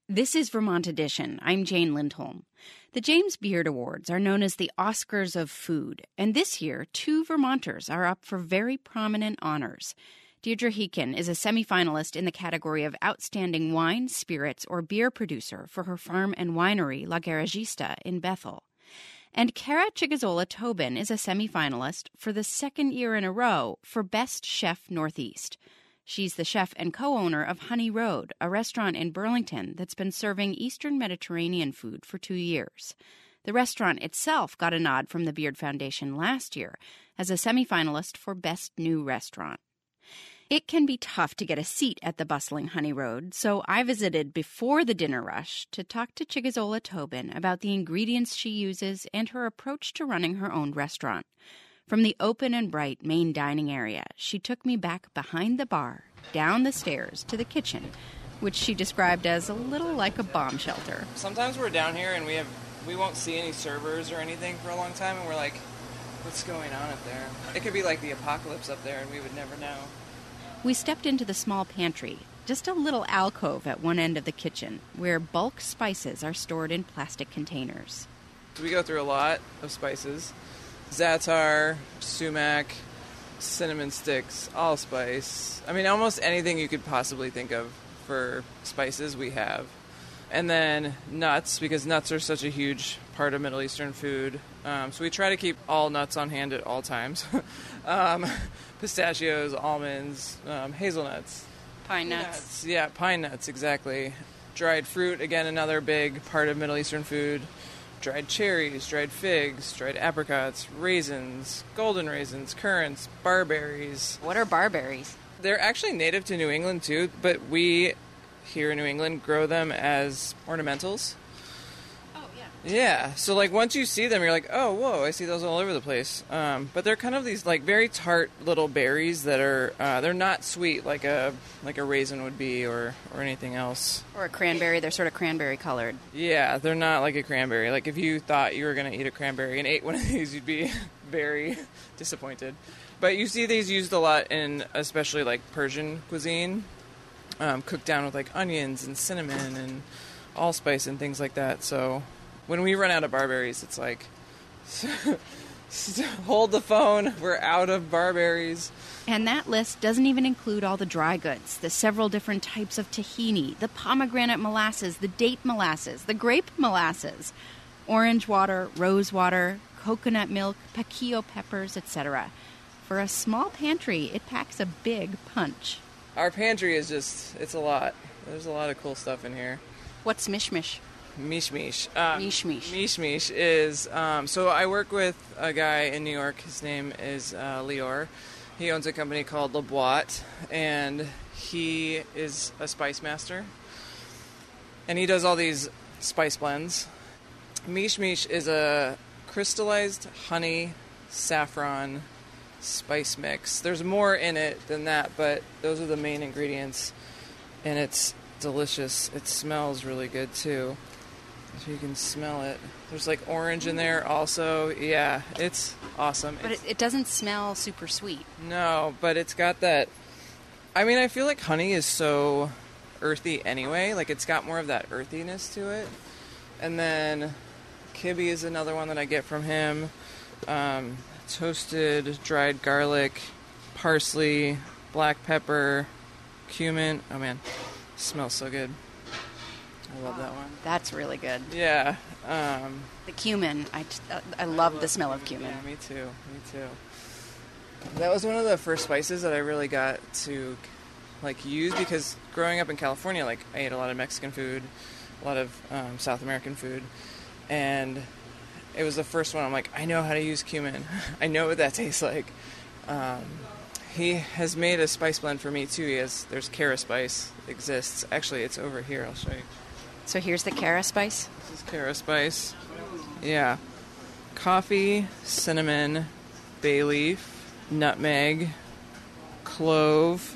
This is Vermont Edition. I'm Jane Lindholm. The James Beard Awards are known as the Oscars of food, and this year, 2 Vermonters are up for very prominent honors. Deirdre Heakin is a semifinalist in the category of Outstanding Wine, Spirits, or Beer Producer for her farm and winery, La Garagista, in Bethel. And Kara Chigazola-Tobin is a semifinalist for the second year in a row for Best Chef Northeast. She's the chef and co-owner of Honey Road, a restaurant in Burlington that's been serving Eastern Mediterranean food for 2 years. The restaurant itself got a nod from the Beard Foundation last year as a semifinalist for Best New Restaurant. It can be tough to get a seat at the bustling Honey Road, so I visited before the dinner rush to talk to Chigazola-Tobin about the ingredients she uses and her approach to running her own restaurant. From the open and bright main dining area, she took me back behind the bar, down the stairs to the kitchen, which she described as a little like a bomb shelter. Sometimes we're down here and we won't see any servers or anything for a long time, and we're like, what's going on up there? It could be like the apocalypse up there, and we would never know. We stepped into the small pantry, just a little alcove at one end of the kitchen, where bulk spices are stored in plastic containers. We go through a lot of spices. Za'atar, sumac, cinnamon sticks, allspice. I mean, almost anything you could possibly think of for spices we have. And then nuts, because nuts are such a huge part of Middle Eastern food. So we try to keep all nuts on hand at all times. Pistachios, almonds, hazelnuts. Pine nuts. Yeah, pine nuts, exactly. Dried fruit, again, another big part of Middle Eastern food. Dried cherries, dried figs, dried apricots, raisins, golden raisins, currants, barberries. What are barberries? They're actually native to New England too, but we here in New England grow them as ornamentals. Oh, yeah. Yeah, so like once you see them, you're like, oh, whoa, I see those all over the place. But they're kind of these like very tart little berries that are they're not sweet like a raisin would be or anything else. Or a cranberry. They're sort of cranberry colored. Yeah, they're not like a cranberry. Like if you thought you were going to eat a cranberry and ate one of these, you'd be very disappointed. But you see these used a lot in especially like Persian cuisine, cooked down with like onions and cinnamon and allspice and things like that. So when we run out of barberries, it's like, hold the phone, we're out of barberries. And that list doesn't even include all the dry goods, the several different types of tahini, the pomegranate molasses, the date molasses, the grape molasses, orange water, rose water, coconut milk, paquillo peppers, etc. For a small pantry, it packs a big punch. Our pantry is just, it's a lot. There's a lot of cool stuff in here. What's mishmish? Mishmish. Mishmish. Mishmish is, so I work with a guy in New York. His name is Lior. He owns a company called La Boite, and he is a spice master. And he does all these spice blends. Mishmish is a crystallized honey, saffron, spice mix. There's more in it than that, but those are the main ingredients, and it's delicious. It smells really good too, so you can smell it. There's like orange in there also. Yeah, it's awesome. But it doesn't smell super sweet. No, but it's got that, I mean, I feel like honey is so earthy anyway. Like it's got more of that earthiness to it. And then Kibbe is another one that I get from him. Toasted dried garlic, parsley, black pepper, cumin. Oh man, it smells so good. I love that one. That's really good. Yeah. The cumin, I love the smell of cumin. Yeah, me too. That was one of the first spices that I really got to like use, because growing up in California, like I ate a lot of Mexican food, a lot of South American food, and it was the first one I'm like, I know how to use cumin. I know what that tastes like. He has made a spice blend for me too. There's Kara spice exists. Actually, it's over here. I'll show you. So here's the Kara spice. This is Kara spice. Yeah. Coffee, cinnamon, bay leaf, nutmeg, clove.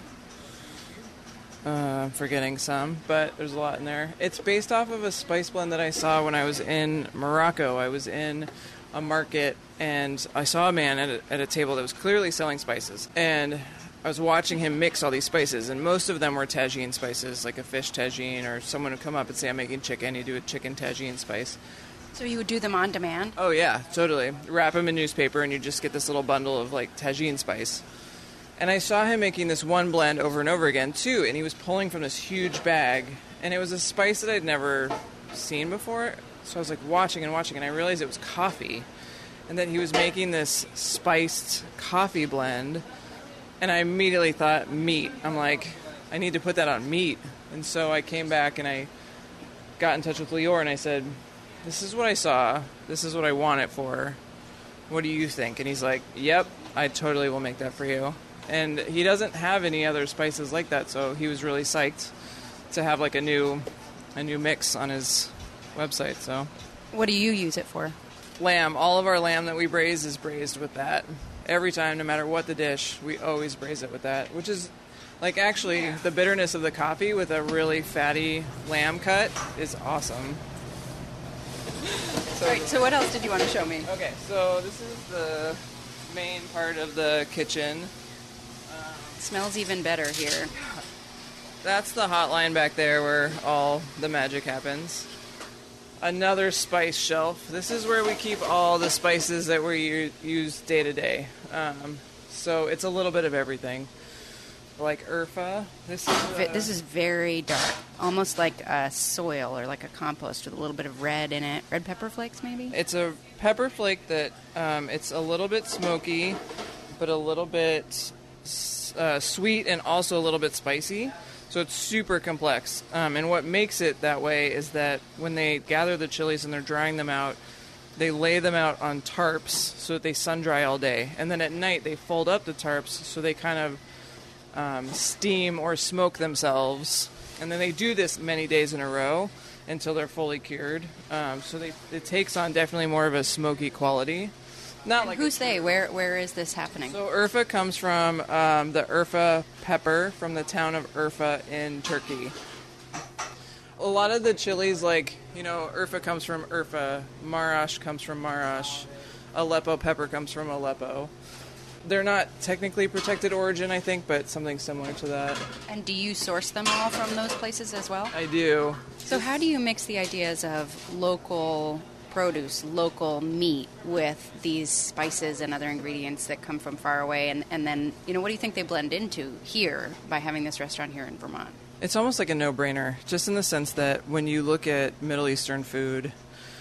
I'm forgetting some, but there's a lot in there. It's based off of a spice blend that I saw when I was in Morocco. I was in a market, and I saw a man at a table that was clearly selling spices. And I was watching him mix all these spices, and most of them were tagine spices, like a fish tagine, or someone would come up and say, I'm making chicken, you do a chicken tagine spice. So you would do them on demand? Oh, yeah, totally. Wrap them in newspaper, and you just get this little bundle of, like, tagine spice. And I saw him making this one blend over and over again, too, and he was pulling from this huge bag, and it was a spice that I'd never seen before. So I was, like, watching, and I realized it was coffee, and that he was making this spiced coffee blend. And I immediately thought meat. I'm like, I need to put that on meat. And so I came back and I got in touch with Lior and I said, this is what I saw. This is what I want it for. What do you think? And he's like, yep, I totally will make that for you. And he doesn't have any other spices like that, so he was really psyched to have like a new mix on his website. So, what do you use it for? Lamb. All of our lamb that we braise is braised with that. Every time, no matter what the dish, we always braise it with that, which is, like, actually, the bitterness of the coffee with a really fatty lamb cut is awesome. All right, so what else did you want to show me? Okay, so this is the main part of the kitchen. It smells even better here. That's the hotline back there where all the magic happens. Another spice shelf. This is where we keep all the spices that we use day to day. So it's a little bit of everything. Like Urfa. This is very dark, almost like a soil or like a compost with a little bit of red in it. Red pepper flakes, maybe? It's a pepper flake that it's a little bit smoky, but a little bit sweet and also a little bit spicy. So it's super complex. And what makes it that way is that when they gather the chilies and they're drying them out, they lay them out on tarps so that they sun dry all day. And then at night they fold up the tarps so they kind of steam or smoke themselves. And then they do this many days in a row until they're fully cured. So it takes on definitely more of a smoky quality. Not like who's they? Where is this happening? So Urfa comes from the Urfa pepper from the town of Urfa in Turkey. A lot of the chilies, like, Urfa comes from Urfa, Marash comes from Marash, Aleppo pepper comes from Aleppo. They're not technically protected origin, I think, but something similar to that. And do you source them all from those places as well? I do. So how do you mix the ideas of local produce, local meat, with these spices and other ingredients that come from far away, and then, what do you think they blend into here by having this restaurant here in Vermont? It's almost like a no-brainer, just in the sense that when you look at Middle Eastern food,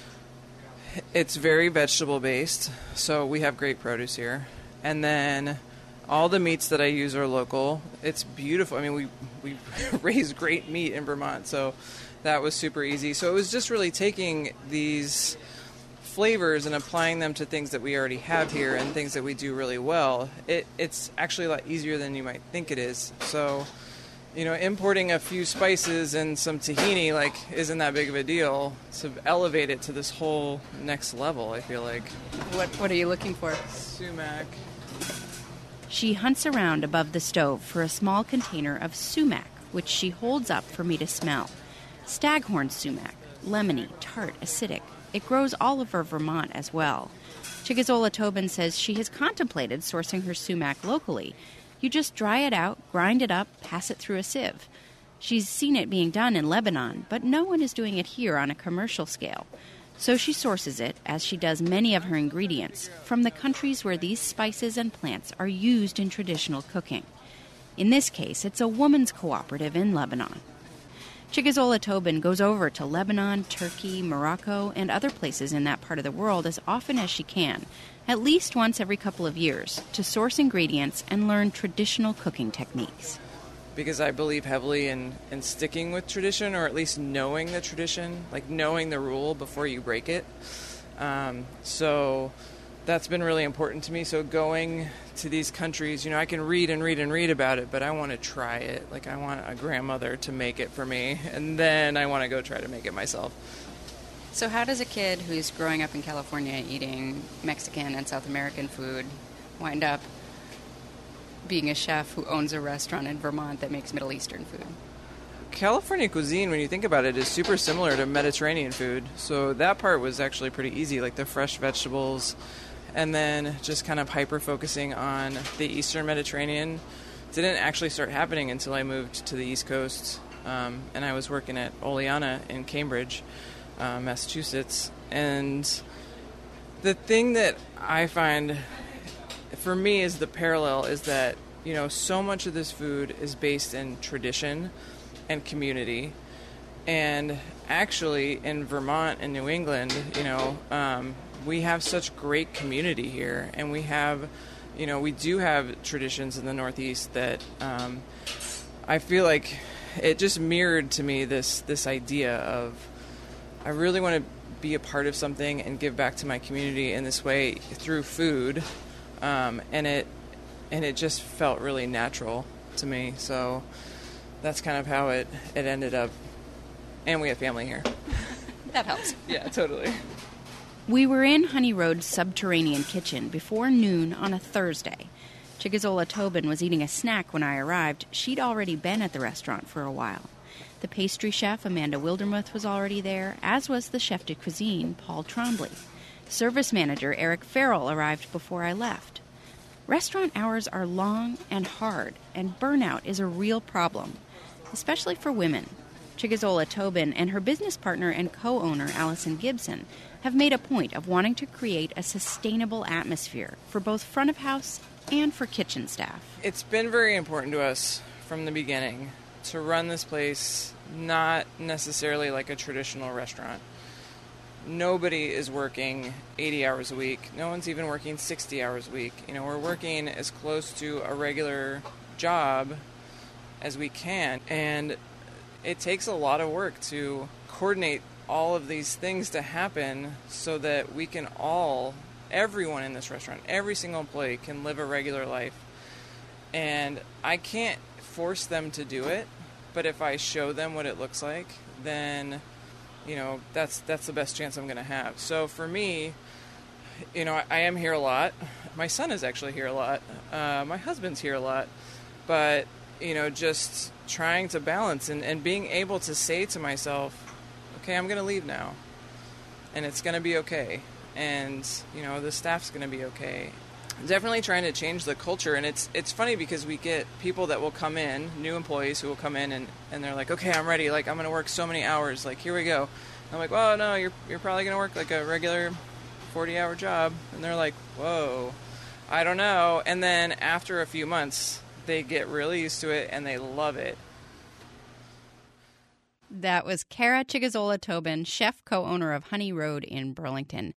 it's very vegetable-based, so we have great produce here. And then all the meats that I use are local. It's beautiful. I mean, we raise great meat in Vermont, so that was super easy. So it was just really taking these flavors and applying them to things that we already have here and things that we do really well. It's actually a lot easier than you might think it is. So, importing a few spices and some tahini, isn't that big of a deal to elevate it to this whole next level, I feel like. What are you looking for? Sumac. She hunts around above the stove for a small container of sumac, which she holds up for me to smell. Staghorn sumac, lemony, tart, acidic. It grows all over Vermont as well. Chigazola Tobin says she has contemplated sourcing her sumac locally. You just dry it out, grind it up, pass it through a sieve. She's seen it being done in Lebanon, but no one is doing it here on a commercial scale. So she sources it, as she does many of her ingredients, from the countries where these spices and plants are used in traditional cooking. In this case, it's a woman's cooperative in Lebanon. Chigazola Tobin goes over to Lebanon, Turkey, Morocco, and other places in that part of the world as often as she can, at least once every couple of years, to source ingredients and learn traditional cooking techniques. Because I believe heavily in sticking with tradition, or at least knowing the tradition, like knowing the rule before you break it. So that's been really important to me. So going to these countries, I can read and read and read about it, but I want to try it. Like, I want a grandmother to make it for me, and then I want to go try to make it myself. So how does a kid who's growing up in California eating Mexican and South American food wind up being a chef who owns a restaurant in Vermont that makes Middle Eastern food? California cuisine, when you think about it, is super similar to Mediterranean food. So that part was actually pretty easy, like the fresh vegetables, and then just kind of hyper-focusing on the Eastern Mediterranean didn't actually start happening until I moved to the East Coast, and I was working at Oleana in Cambridge, Massachusetts. And the thing that I find for me is the parallel is that, so much of this food is based in tradition and community. And actually in Vermont and New England, we have such great community here, and we have, we do have traditions in the Northeast that I feel like it just mirrored to me this idea of I really want to be a part of something and give back to my community in this way through food, and it just felt really natural to me. So that's kind of how it ended up. And we have family here. That helps. Yeah, totally. We were in Honey Road's subterranean kitchen before noon on a Thursday. Chigazola Tobin was eating a snack when I arrived. She'd already been at the restaurant for a while. The pastry chef, Amanda Wildermuth, was already there, as was the chef de cuisine, Paul Trombley. Service manager Eric Farrell arrived before I left. Restaurant hours are long and hard, and burnout is a real problem, especially for women. Chigazola Tobin and her business partner and co-owner, Allison Gibson, have made a point of wanting to create a sustainable atmosphere for both front of house and for kitchen staff. It's been very important to us from the beginning to run this place not necessarily like a traditional restaurant. Nobody is working 80 hours a week. No one's even working 60 hours a week. We're working as close to a regular job as we can, and it takes a lot of work to coordinate all of these things to happen so that we can everyone in this restaurant, every single employee can live a regular life. And I can't force them to do it, but if I show them what it looks like, then, that's the best chance I'm going to have. So for me, I am here a lot. My son is actually here a lot. My husband's here a lot. But, just trying to balance and being able to say to myself, okay, I'm going to leave now, and it's going to be okay, and the staff's going to be okay. Definitely trying to change the culture, and it's funny because we get people that will come in, new employees who will come in and they're like, okay, I'm ready, like I'm going to work so many hours, like here we go. And I'm like, well, no, you're probably going to work like a regular 40-hour job, and they're like, whoa, I don't know. And then after a few months, they get really used to it and they love it. That was Kara Chigazola Tobin, chef co-owner of Honey Road in Burlington.